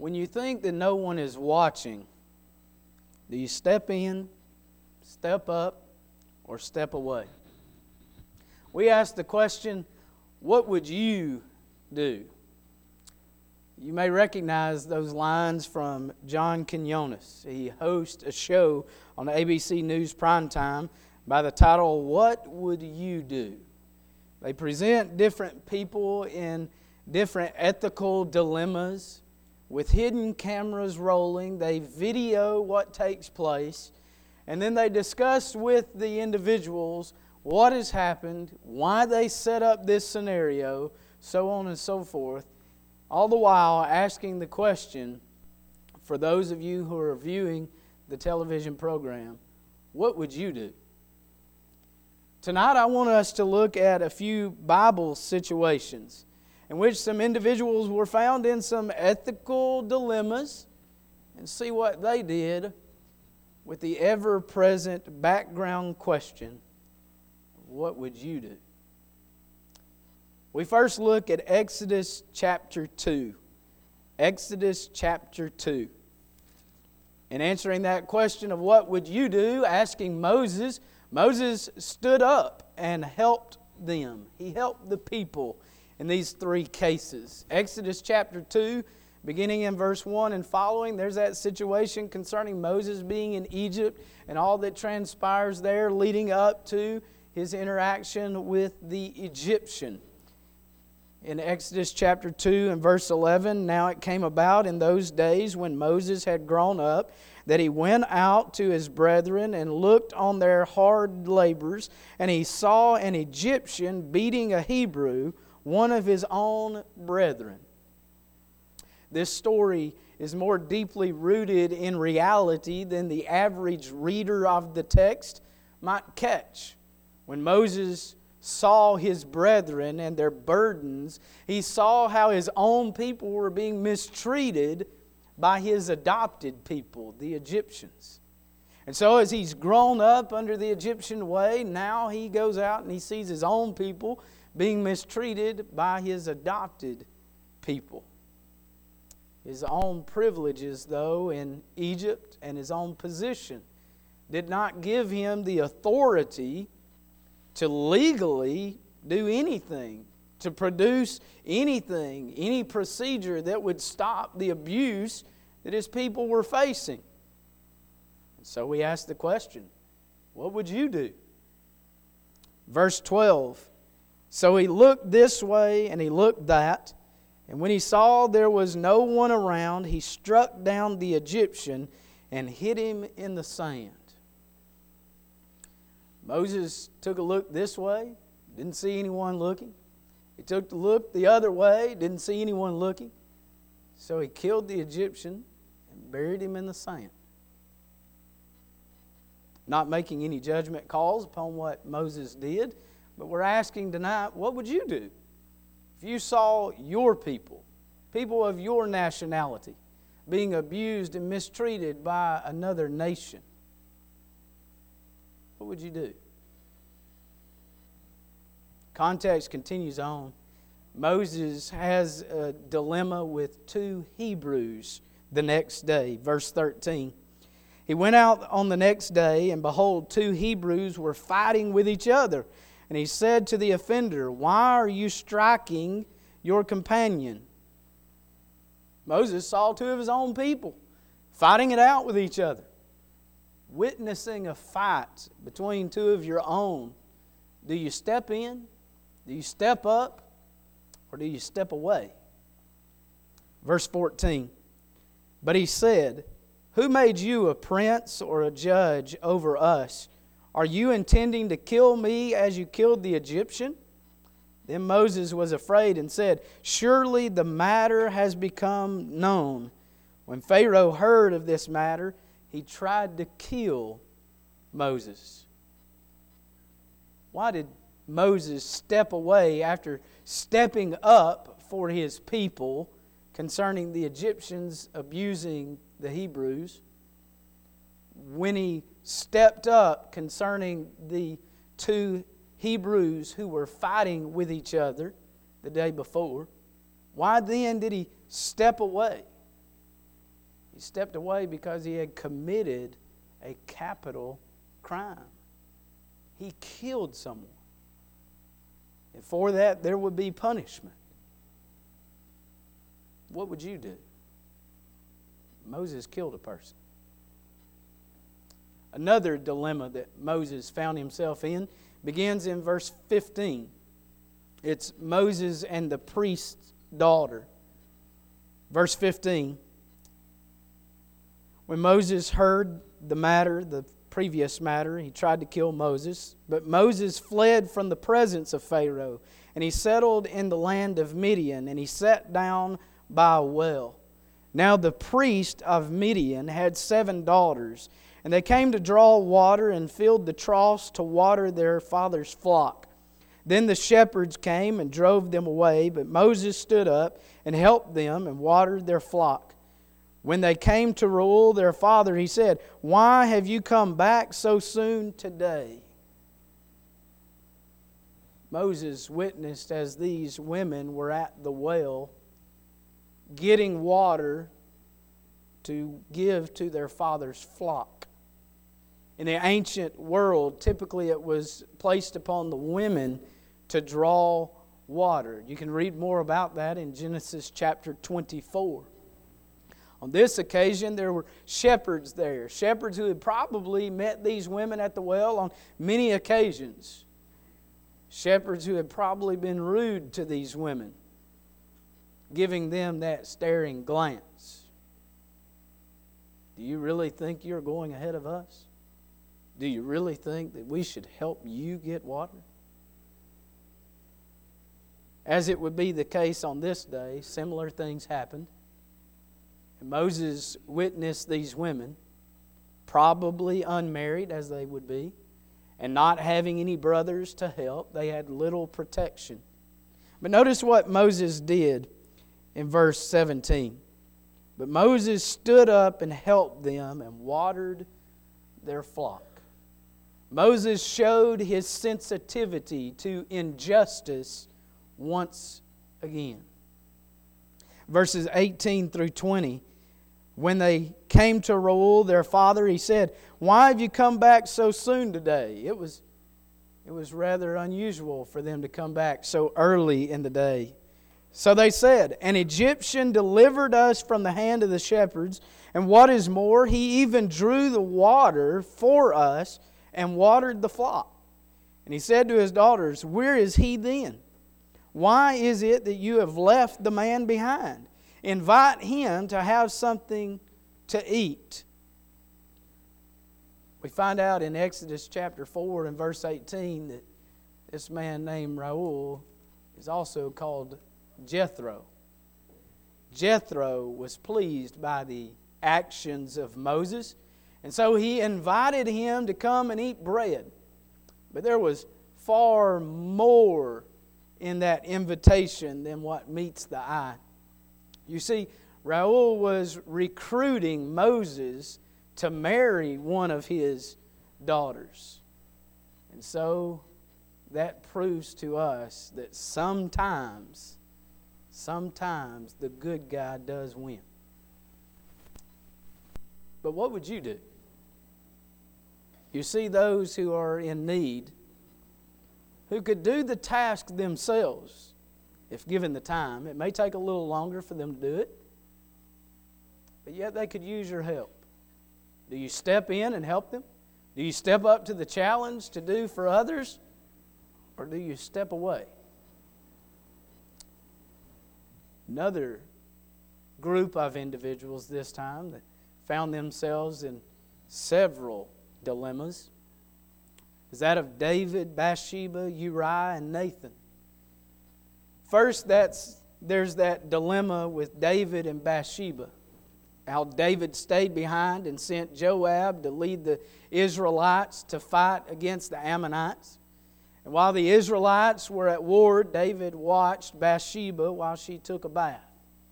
When you think that no one is watching, do you step in, step up, or step away? We ask the question, what would you do? You may recognize those lines from John Quinones. He hosts a show on ABC News Primetime by the title, What Would You Do? They present different people in different ethical dilemmas with hidden cameras rolling. They video what takes place, and then they discuss with the individuals what has happened, why they set up this scenario, so on and so forth, all the while asking the question, for those of you who are viewing the television program, what would you do? Tonight I want us to look at a few Bible situations in which some individuals were found in some ethical dilemmas and see what they did with the ever-present background question, what would you do? We first look at Exodus chapter 2. Exodus chapter 2. In answering that question of what would you do, asking Moses, Moses stood up and helped them. He helped the people in these three cases. Exodus chapter 2, beginning in verse 1 and following, there's that situation concerning Moses being in Egypt and all that transpires there leading up to his interaction with the Egyptian. In Exodus chapter 2 and verse 11, now it came about in those days when Moses had grown up that he went out to his brethren and looked on their hard labors, and he saw an Egyptian beating a Hebrew, one of his own brethren. This story is more deeply rooted in reality than the average reader of the text might catch. When Moses saw his brethren and their burdens, he saw how his own people were being mistreated by his adopted people, the Egyptians. And so as he's grown up under the Egyptian way, now he goes out and he sees his own people being mistreated by his adopted people. His own privileges, though, in Egypt and his own position did not give him the authority to legally do anything, to produce anything, any procedure that would stop the abuse that his people were facing. And so we ask the question, what would you do? Verse 12, so he looked this way and he looked that, and when he saw there was no one around, he struck down the Egyptian and hid him in the sand. Moses took a look this way, didn't see anyone looking. He took a look the other way, didn't see anyone looking. So he killed the Egyptian and buried him in the sand. Not making any judgment calls upon what Moses did, but we're asking tonight, what would you do if you saw your people, people of your nationality, being abused and mistreated by another nation? What would you do? Context continues on. Moses has a dilemma with two Hebrews the next day. Verse 13. He went out on the next day, and behold, two Hebrews were fighting with each other. And he said to the offender, why are you striking your companion? Moses saw two of his own people fighting it out with each other. Witnessing a fight between two of your own. Do you step in? Do you step up? Or do you step away? Verse 14. But he said, who made you a prince or a judge over us? Are you intending to kill me as you killed the Egyptian? Then Moses was afraid and said, surely the matter has become known. When Pharaoh heard of this matter, he tried to kill Moses. Why did Moses step away after stepping up for his people concerning the Egyptians abusing the Hebrews? When he stepped up concerning the two Hebrews who were fighting with each other the day before, why then did he step away? He stepped away because he had committed a capital crime. He killed someone. And for that, there would be punishment. What would you do? Moses killed a person. Another dilemma that Moses found himself in begins in verse 15. It's Moses and the priest's daughter. Verse 15. When Moses heard the previous matter, he tried to kill Moses. But Moses fled from the presence of Pharaoh, and he settled in the land of Midian, and he sat down by a well. Now the priest of Midian had 7 daughters, and they came to draw water and filled the troughs to water their father's flock. Then the shepherds came and drove them away, but Moses stood up and helped them and watered their flock. When they came to Reuel, their father, he said, "Why have you come back so soon today?" Moses witnessed as these women were at the well getting water to give to their father's flock. In the ancient world, typically it was placed upon the women to draw water. You can read more about that in Genesis chapter 24. On this occasion, there were shepherds there. Shepherds who had probably met these women at the well on many occasions. Shepherds who had probably been rude to these women, giving them that staring glance. Do you really think you're going ahead of us? Do you really think that we should help you get water? As it would be the case on this day, similar things happened. And Moses witnessed these women, probably unmarried as they would be, and not having any brothers to help. They had little protection. But notice what Moses did in verse 17. But Moses stood up and helped them and watered their flock. Moses showed his sensitivity to injustice once again. Verses 18 through 20. When they came to Reuel, their father, he said, "Why have you come back so soon today?" It was rather unusual for them to come back so early in the day. So they said, "An Egyptian delivered us from the hand of the shepherds, and what is more, he even drew the water for us and watered the flock." And he said to his daughters, "Where is he then? Why is it that you have left the man behind? Invite him to have something to eat." We find out in Exodus chapter 4 and verse 18 that this man named Reuel is also called Jethro. Jethro was pleased by the actions of Moses, and so he invited him to come and eat bread. But there was far more in that invitation than what meets the eye. You see, Reuel was recruiting Moses to marry one of his daughters. And so that proves to us that sometimes the good guy does win. But what would you do? You see those who are in need, who could do the task themselves if given the time. It may take a little longer for them to do it, but yet they could use your help. Do you step in and help them? Do you step up to the challenge to do for others? Or do you step away? Another group of individuals this time that found themselves in several dilemmas is that of David, Bathsheba, Uriah, and Nathan. First, there's that dilemma with David and Bathsheba. How David stayed behind and sent Joab to lead the Israelites to fight against the Ammonites. And while the Israelites were at war, David watched Bathsheba while she took a bath.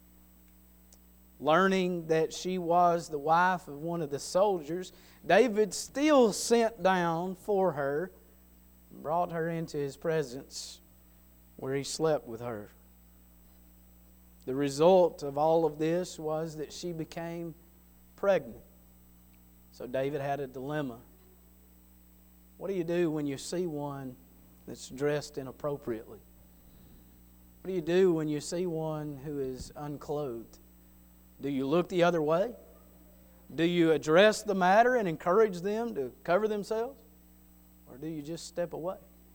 Learning that she was the wife of one of the soldiers, David still sent down for her and brought her into his presence where he slept with her. The result of all of this was that she became pregnant. So David had a dilemma. What do you do when you see one that's dressed inappropriately? What do you do when you see one who is unclothed? Do you look the other way? Do you address the matter and encourage them to cover themselves? Or do you just step away?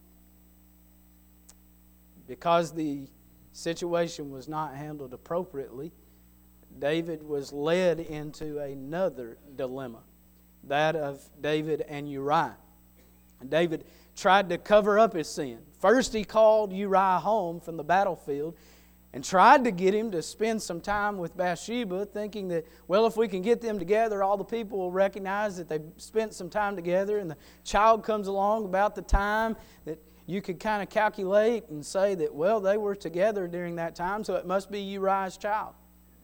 Because the situation was not handled appropriately, David was led into another dilemma, that of David and Uriah. And David tried to cover up his sin. First, he called Uriah home from the battlefield and tried to get him to spend some time with Bathsheba, thinking that, well, if we can get them together, all the people will recognize that they spent some time together, and the child comes along about the time that you could kind of calculate and say that, well, they were together during that time, so it must be Uriah's child.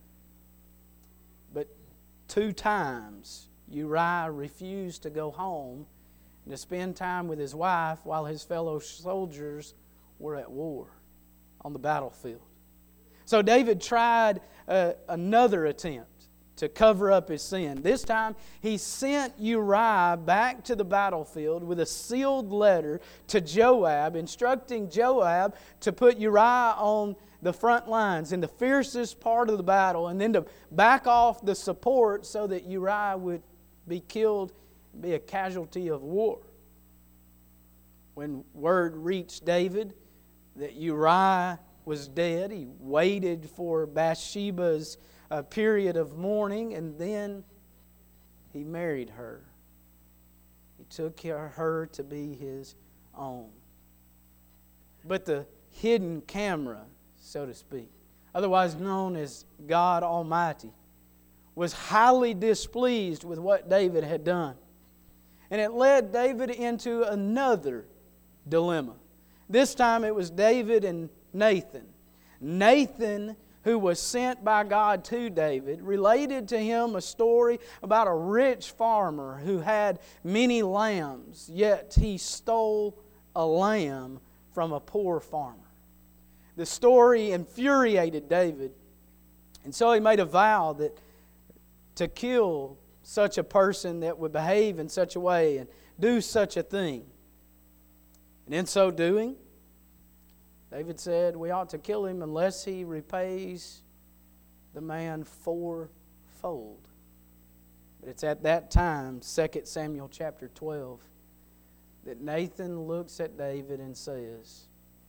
But 2 times, Uriah refused to go home and to spend time with his wife while his fellow soldiers were at war on the battlefield. So David tried another attempt to cover up his sin. This time, he sent Uriah back to the battlefield with a sealed letter to Joab, instructing Joab to put Uriah on the front lines in the fiercest part of the battle, and then to back off the support so that Uriah would be killed, be a casualty of war. When word reached David that Uriah was dead, he waited for Bathsheba's period of mourning, and then he married her. He took her to be his own. But the hidden camera, so to speak, otherwise known as God Almighty, was highly displeased with what David had done. And it led David into another dilemma. This time it was David and Nathan. Nathan, who was sent by God to David, related to him a story about a rich farmer who had many lambs, yet he stole a lamb from a poor farmer. The story infuriated David, and so he made a vow that to kill such a person that would behave in such a way and do such a thing. And in so doing, David said, we ought to kill him unless he repays the man 4-fold. But it's at that time, 2 Samuel chapter 12, that Nathan looks at David and says,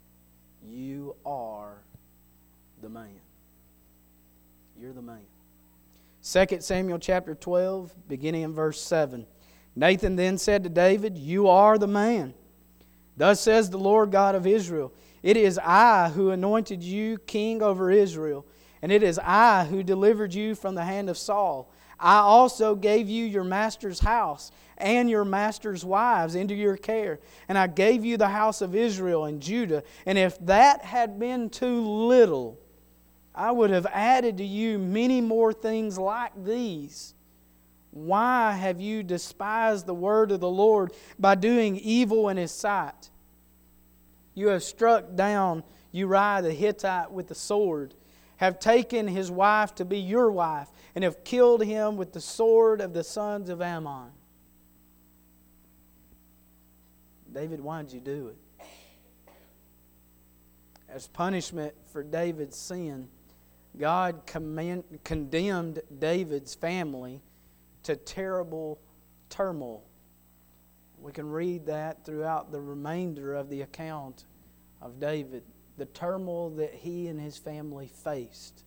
you are the man. You're the man. 2 Samuel chapter 12, beginning in verse 7. Nathan then said to David, you are the man. Thus says the Lord God of Israel, it is I who anointed you king over Israel, and it is I who delivered you from the hand of Saul. I also gave you your master's house and your master's wives into your care, and I gave you the house of Israel and Judah. And if that had been too little, I would have added to you many more things like these. Why have you despised the word of the Lord by doing evil in His sight? You have struck down Uriah the Hittite with the sword, have taken his wife to be your wife, and have killed him with the sword of the sons of Ammon. David, why did you do it? As punishment for David's sin, God condemned David's family to terrible turmoil. We can read that throughout the remainder of the account of David, the turmoil that he and his family faced.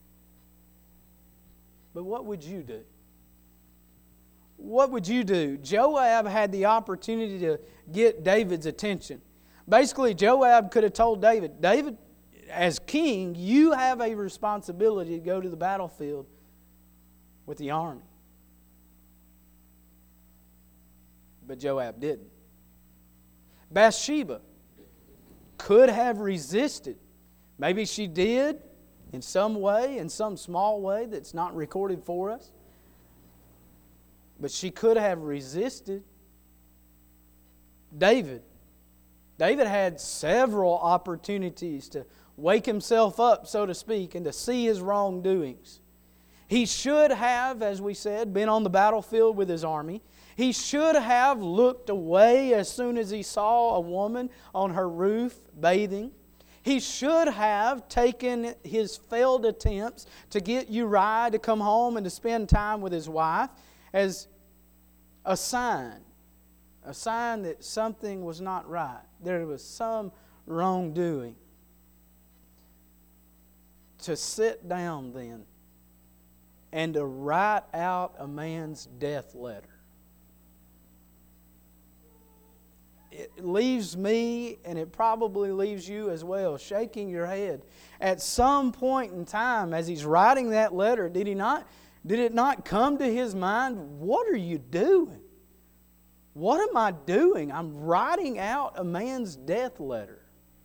But what would you do? What would you do? Joab had the opportunity to get David's attention. Basically, Joab could have told David, David, as king, you have a responsibility to go to the battlefield with the army. But Joab didn't. Bathsheba could have resisted. Maybe she did in some way, in some small way that's not recorded for us. But she could have resisted. David had several opportunities to wake himself up, so to speak, and to see his wrongdoings. He should have, as we said, been on the battlefield with his army. He should have looked away as soon as he saw a woman on her roof bathing. He should have taken his failed attempts to get Uriah to come home and to spend time with his wife as a sign that something was not right. There was some wrongdoing. To sit down then and to write out a man's death letter. It leaves me, and it probably leaves you as well, shaking your head. At some point in time, as he's writing that letter, did it not come to his mind, what are you doing? What am I doing? I'm writing out a man's death letter.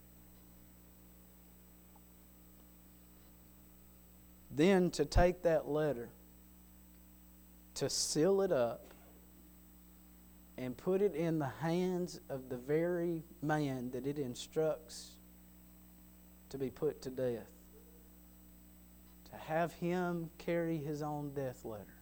Then to take that letter, to seal it up, and put it in the hands of the very man that it instructs to be put to death. To have him carry his own death letter.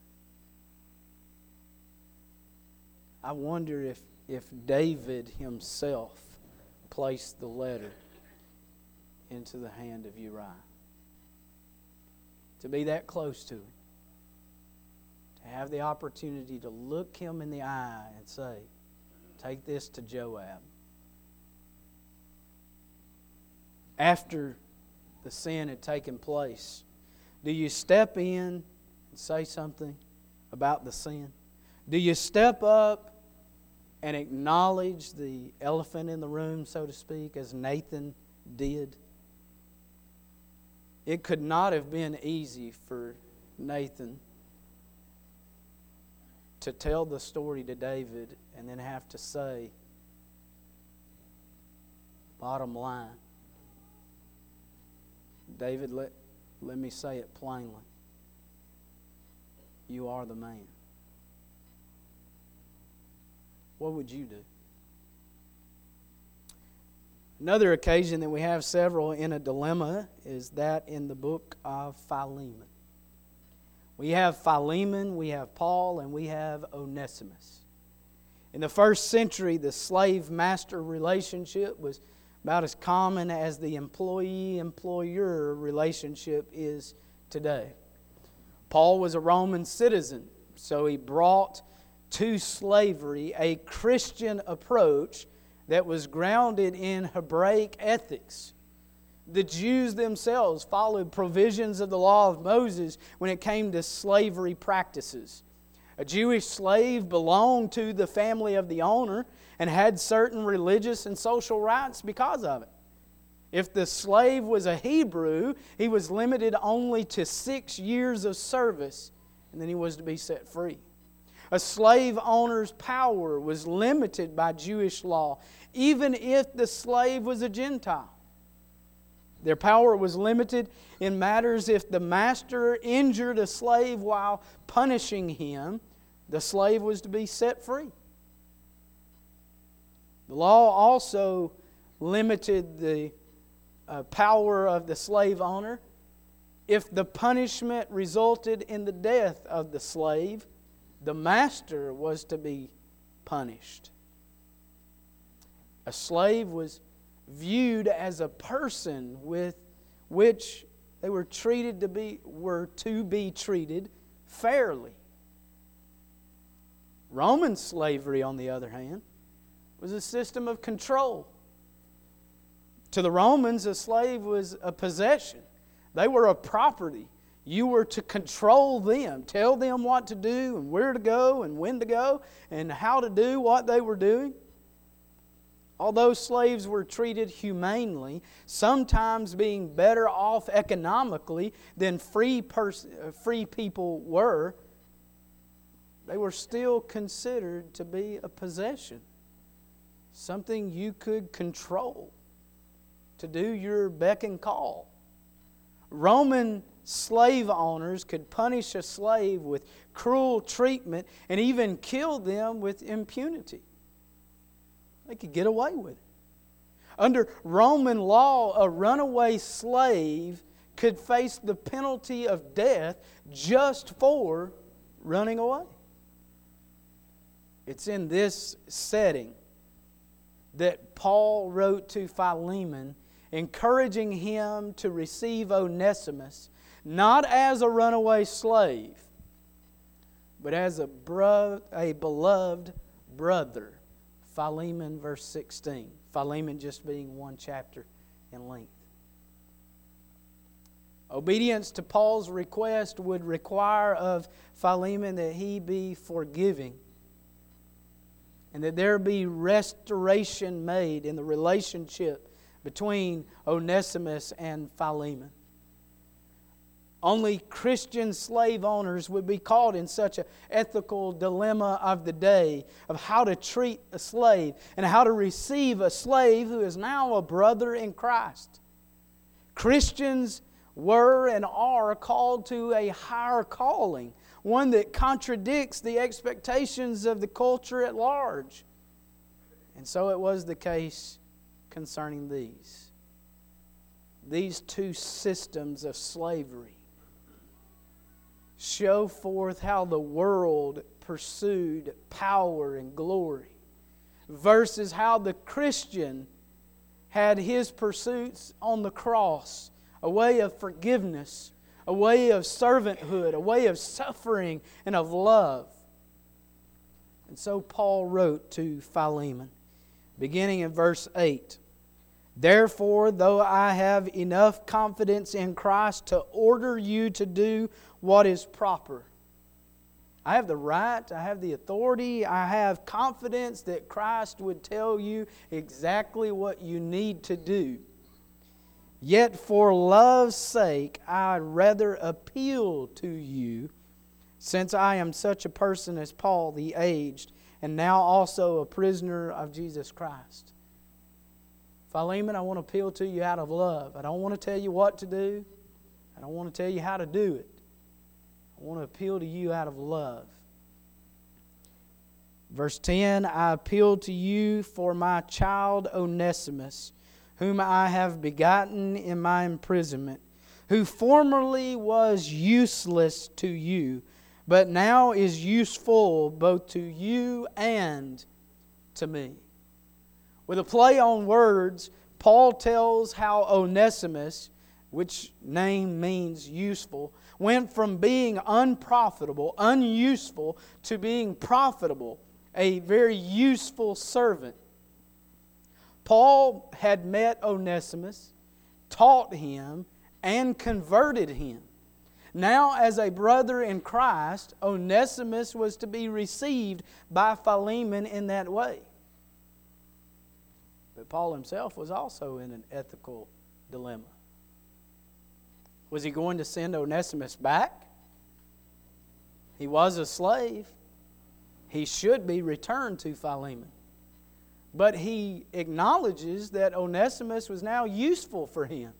I wonder if David himself placed the letter into the hand of Uriah. To be that close to him. To have the opportunity to look him in the eye and say, take this to Joab. After the sin had taken place, do you step in and say something about the sin? Do you step up and acknowledge the elephant in the room, so to speak, as Nathan did? It could not have been easy for Nathan to tell the story to David and then have to say, bottom line, David, let me say it plainly. You are the man. What would you do? Another occasion that we have several in a dilemma is that in the book of Philemon. We have Philemon, we have Paul, and we have Onesimus. In the first century, the slave-master relationship was about as common as the employee-employer relationship is today. Paul was a Roman citizen, so he brought to slavery a Christian approach that was grounded in Hebraic ethics. The Jews themselves followed provisions of the law of Moses when it came to slavery practices. A Jewish slave belonged to the family of the owner and had certain religious and social rights because of it. If the slave was a Hebrew, he was limited only to 6 years of service, and then he was to be set free. A slave owner's power was limited by Jewish law, even if the slave was a Gentile. Their power was limited in matters if the master injured a slave while punishing him, the slave was to be set free. The law also limited the power of the slave owner. If the punishment resulted in the death of the slave, the master was to be punished. A slave was viewed as a person with which they were to be treated fairly. Roman slavery, on the other hand, was a system of control. To the Romans, a slave was a possession. They were a property. You were to control them, tell them what to do and where to go and when to go and how to do what they were doing. Although slaves were treated humanely, sometimes being better off economically than free people were, they were still considered to be a possession, something you could control, to do your beck and call. Roman slave owners could punish a slave with cruel treatment and even kill them with impunity. They could get away with it. Under Roman law, a runaway slave could face the penalty of death just for running away. It's in this setting that Paul wrote to Philemon, encouraging him to receive Onesimus, not as a runaway slave, but as a beloved brother. Philemon verse 16. Philemon just being one chapter in length. Obedience to Paul's request would require of Philemon that he be forgiving and that there be restoration made in the relationship between Onesimus and Philemon. Only Christian slave owners would be caught in such an ethical dilemma of the day of how to treat a slave and how to receive a slave who is now a brother in Christ. Christians were and are called to a higher calling, one that contradicts the expectations of the culture at large. And so it was the case concerning these two systems of slavery show forth how the world pursued power and glory versus how the Christian had his pursuits on the cross, a way of forgiveness, a way of servanthood, a way of suffering and of love. And so Paul wrote to Philemon, beginning in verse 8, "Therefore, though I have enough confidence in Christ to order you to do what is proper." I have the right, I have the authority, I have confidence that Christ would tell you exactly what you need to do. "Yet for love's sake, I'd rather appeal to you, since I am such a person as Paul the aged, and now also a prisoner of Jesus Christ." Philemon, I want to appeal to you out of love. I don't want to tell you what to do. I don't want to tell you how to do it. I want to appeal to you out of love. Verse 10, "I appeal to you for my child Onesimus, whom I have begotten in my imprisonment, who formerly was useless to you, but now is useful both to you and to me." With a play on words, Paul tells how Onesimus, which name means useful, went from being unprofitable, unuseful, to being profitable, a very useful servant. Paul had met Onesimus, taught him, and converted him. Now, as a brother in Christ, Onesimus was to be received by Philemon in that way. But Paul himself was also in an ethical dilemma. Was he going to send Onesimus back? He was a slave. He should be returned to Philemon. But he acknowledges that Onesimus was now useful for him.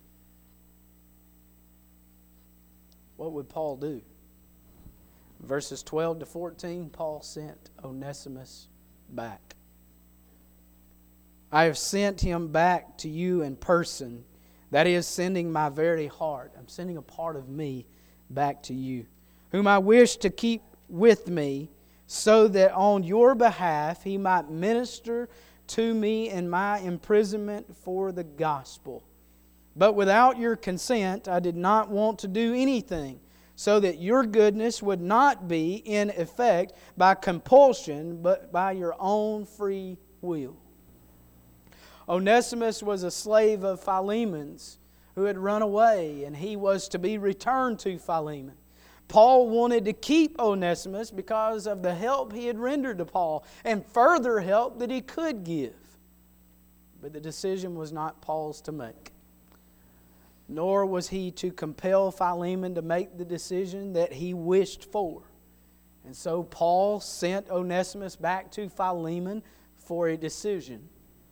What would Paul do? Verses 12 to 14, Paul sent Onesimus back. "I have sent him back to you in person." That is, sending my very heart. I'm sending a part of me back to you, "whom I wish to keep with me, so that on your behalf he might minister to me in my imprisonment for the gospel. But without your consent I did not want to do anything, so that your goodness would not be in effect by compulsion, but by your own free will." Onesimus was a slave of Philemon's who had run away, and he was to be returned to Philemon. Paul wanted to keep Onesimus because of the help he had rendered to Paul and further help that he could give. But the decision was not Paul's to make. Nor was he to compel Philemon to make the decision that he wished for. And so Paul sent Onesimus back to Philemon for a decision.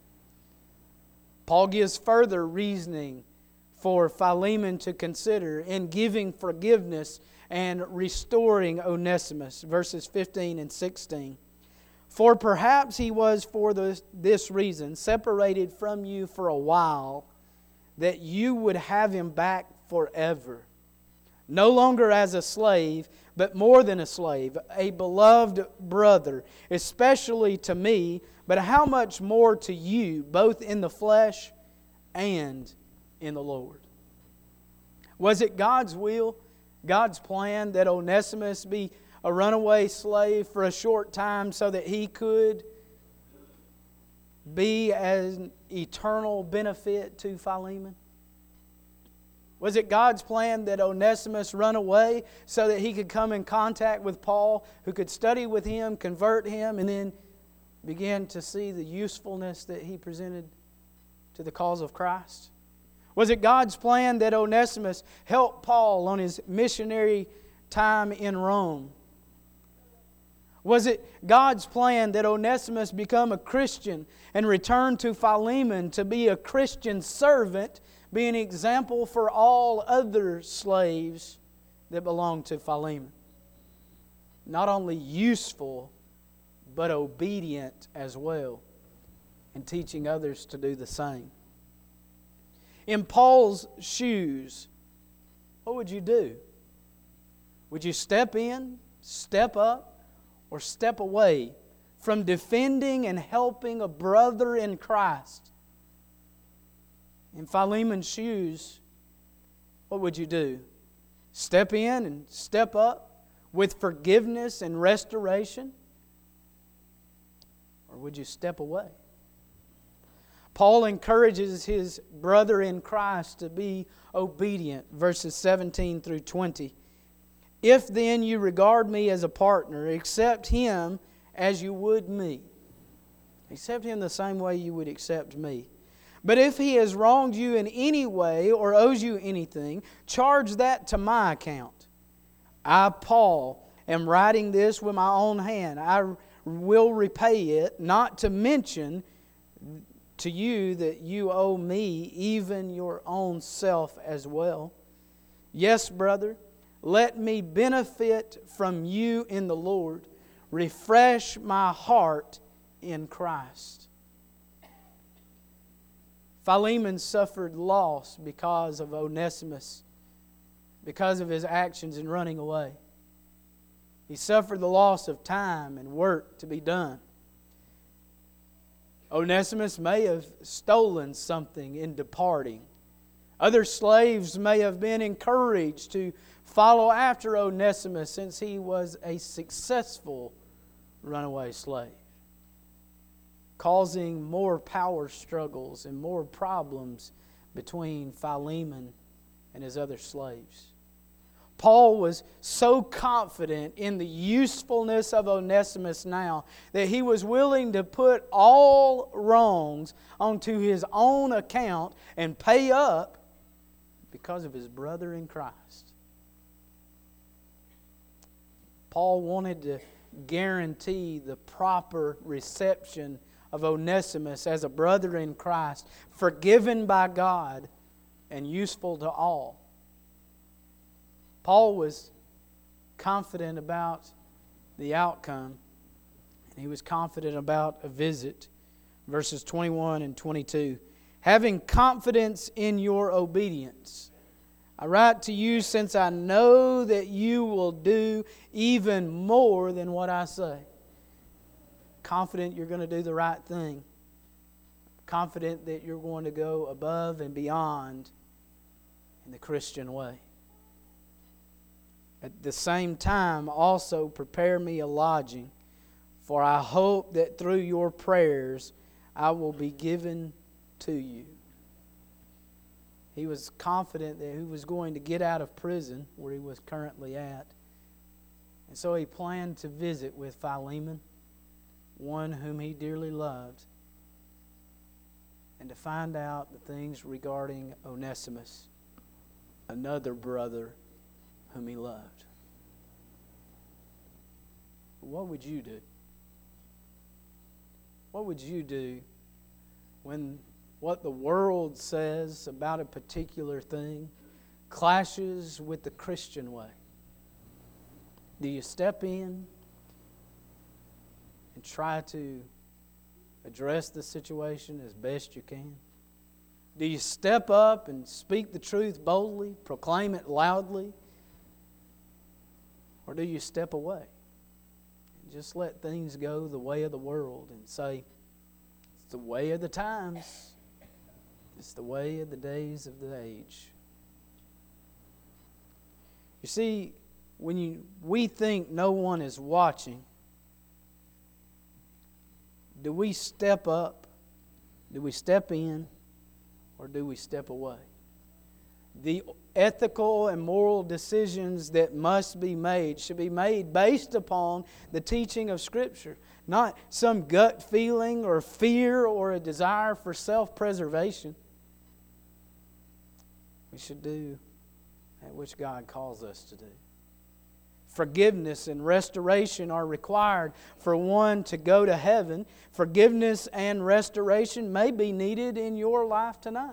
Paul gives further reasoning for Philemon to consider in giving forgiveness and restoring Onesimus. Verses 15 and 16. "For perhaps he was for this reason separated from you for a while, that you would have him back forever. No longer as a slave, but more than a slave, a beloved brother, especially to me, but how much more to you, both in the flesh and in the Lord. Was it God's will, God's plan, that Onesimus be a runaway slave for a short time so that he could be an eternal benefit to Philemon? Was it God's plan that Onesimus run away so that he could come in contact with Paul, who could study with him, convert him, and then begin to see the usefulness that he presented to the cause of Christ? Was it God's plan that Onesimus help Paul on his missionary time in Rome? Was it God's plan that Onesimus become a Christian and return to Philemon to be a Christian servant, be an example for all other slaves that belong to Philemon? Not only useful, but obedient as well, and teaching others to do the same. In Paul's shoes, what would you do? Would you step in, step up, or step away from defending and helping a brother in Christ? In Philemon's shoes, what would you do? Step in and step up with forgiveness and restoration? Or would you step away? Paul encourages his brother in Christ to be obedient, verses 17 through 20. If then you regard me as a partner, accept him as you would me. Accept him the same way you would accept me. But if he has wronged you in any way or owes you anything, charge that to my account. I, Paul, am writing this with my own hand. I will repay it, not to mention to you that you owe me even your own self as well. Yes, brother, let me benefit from you in the Lord. Refresh my heart in Christ. Philemon suffered loss because of Onesimus, because of his actions in running away. He suffered the loss of time and work to be done. Onesimus may have stolen something in departing. Other slaves may have been encouraged to follow after Onesimus since he was a successful runaway slave, causing more power struggles and more problems between Philemon and his other slaves. Paul was so confident in the usefulness of Onesimus now that he was willing to put all wrongs onto his own account and pay up because of his brother in Christ. Paul wanted to guarantee the proper reception of Onesimus as a brother in Christ, forgiven by God and useful to all. Paul was confident about the outcome, and he was confident about a visit. Verses 21 and 22. Having confidence in your obedience, I write to you since I know that you will do even more than what I say. Confident you're going to do the right thing. Confident that you're going to go above and beyond in the Christian way. At the same time, also prepare me a lodging, for I hope that through your prayers I will be given to you. He was confident that he was going to get out of prison where he was currently at. And so he planned to visit with Philemon, one whom he dearly loved, and to find out the things regarding Onesimus, another brother whom he loved. What would you do? What would you do when what the world says about a particular thing clashes with the Christian way? Do you step in and try to address the situation as best you can? Do you step up and speak the truth boldly, proclaim it loudly? Or do you step away and just let things go the way of the world and say, it's the way of the times, it's the way of the days of the age? You see, when we think no one is watching, do we step up? Do we step in? Or do we step away? The ethical and moral decisions that must be made should be made based upon the teaching of Scripture, not some gut feeling or fear or a desire for self-preservation. We should do that which God calls us to do. Forgiveness and restoration are required for one to go to heaven. Forgiveness and restoration may be needed in your life tonight.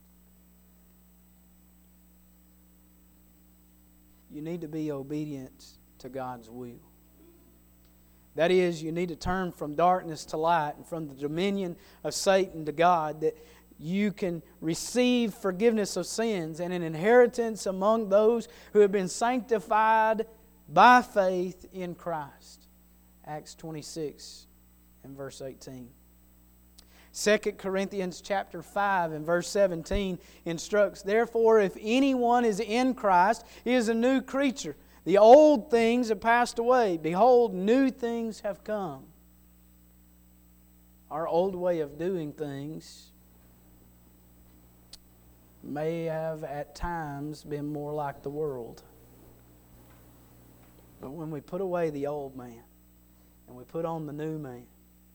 You need to be obedient to God's will. That is, you need to turn from darkness to light and from the dominion of Satan to God, that you can receive forgiveness of sins and an inheritance among those who have been sanctified by faith in Christ. Acts 26 and verse 18. 2 Corinthians chapter 5 and verse 17 instructs, therefore, if anyone is in Christ, he is a new creature. The old things have passed away. Behold, new things have come. Our old way of doing things may have at times been more like the world. But when we put away the old man and we put on the new man,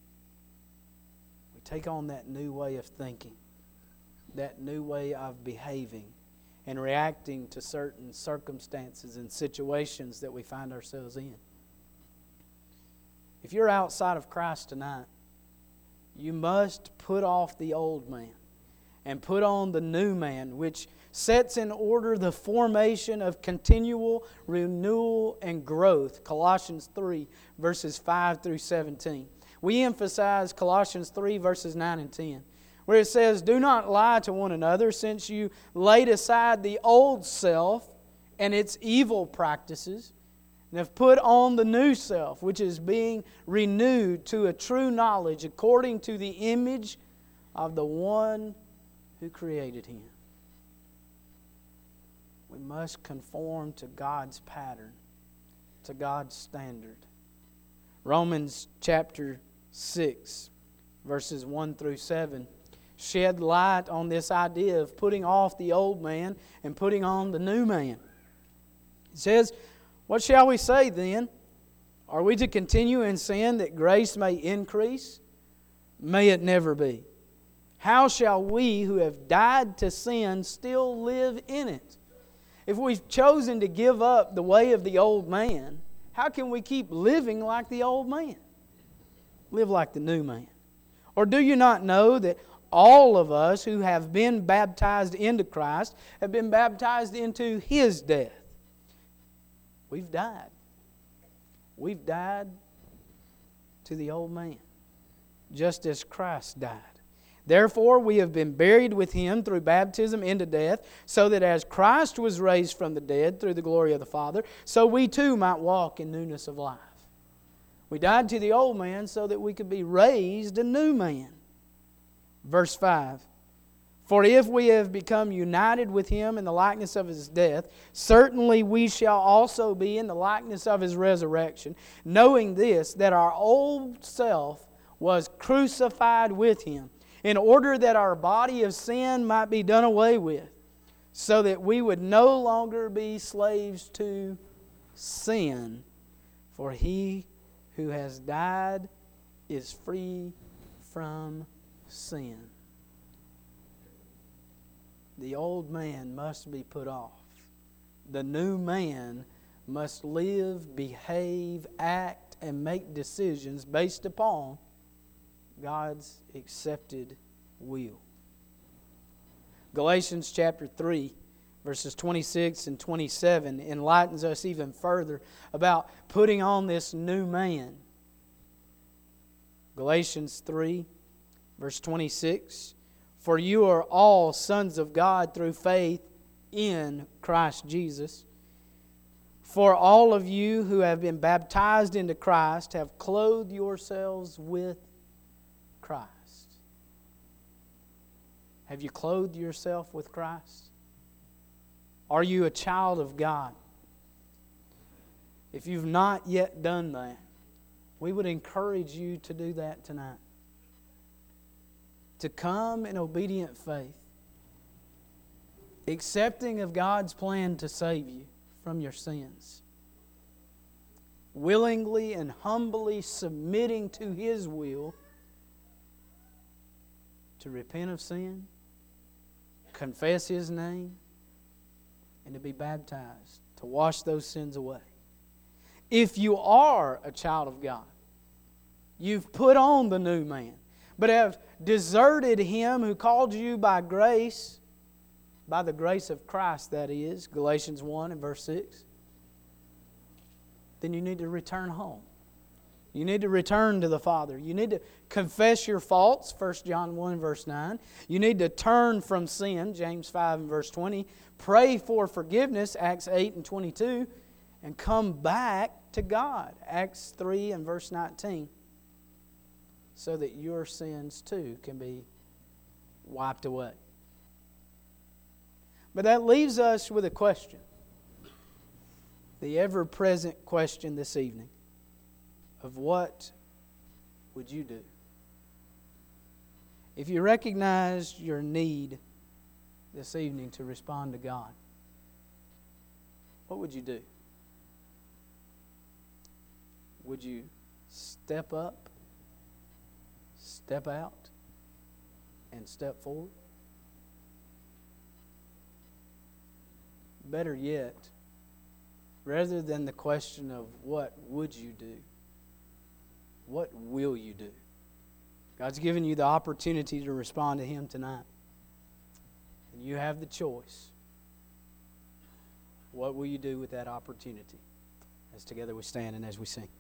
we take on that new way of thinking, that new way of behaving and reacting to certain circumstances and situations that we find ourselves in. If you're outside of Christ tonight, you must put off the old man and put on the new man, which sets in order the formation of continual renewal and growth. Colossians 3, verses 5 through 17. We emphasize Colossians 3, verses 9 and 10, where it says, do not lie to one another, since you laid aside the old self and its evil practices, and have put on the new self, which is being renewed to a true knowledge according to the image of the one who created him. We must conform to God's pattern, to God's standard. Romans chapter 6, verses 1 through 7, shed light on this idea of putting off the old man and putting on the new man. It says, what shall we say then? Are we to continue in sin that grace may increase? May it never be. How shall we who have died to sin still live in it? If we've chosen to give up the way of the old man, how can we keep living like the old man? Live like the new man. Or do you not know that all of us who have been baptized into Christ have been baptized into His death? We've died. We've died to the old man, just as Christ died. Therefore, we have been buried with Him through baptism into death, so that as Christ was raised from the dead through the glory of the Father, so we too might walk in newness of life. We died to the old man so that we could be raised a new man. Verse 5, for if we have become united with Him in the likeness of His death, certainly we shall also be in the likeness of His resurrection, knowing this, that our old self was crucified with Him, in order that our body of sin might be done away with, so that we would no longer be slaves to sin. For he who has died is free from sin. The old man must be put off. The new man must live, behave, act, and make decisions based upon God's accepted will. Galatians chapter 3, verses 26 and 27 enlightens us even further about putting on this new man. Galatians 3, verse 26, For you are all sons of God through faith in Christ Jesus. For all of you who have been baptized into Christ have clothed yourselves with Christ. Have you clothed yourself with Christ? Are you a child of God? If you've not yet done that, we would encourage you to do that tonight. To come in obedient faith, accepting of God's plan to save you from your sins, willingly and humbly submitting to His will to repent of sin, confess His name, and to be baptized, to wash those sins away. If you are a child of God, you've put on the new man, but have deserted Him who called you by grace, by the grace of Christ, that is, Galatians 1 and verse 6, then you need to return home. You need to return to the Father. You need to confess your faults, 1 John 1 and verse 9. You need to turn from sin, James 5 and verse 20. Pray for forgiveness, Acts 8 and 22. And come back to God, Acts 3 and verse 19. So that your sins too can be wiped away. But that leaves us with a question. The ever-present question this evening of what would you do? If you recognize your need this evening to respond to God, what would you do? Would you step up, step out, and step forward? Better yet, rather than the question of what would you do, what will you do? God's given you the opportunity to respond to Him tonight. And you have the choice. What will you do with that opportunity? As together we stand and as we sing.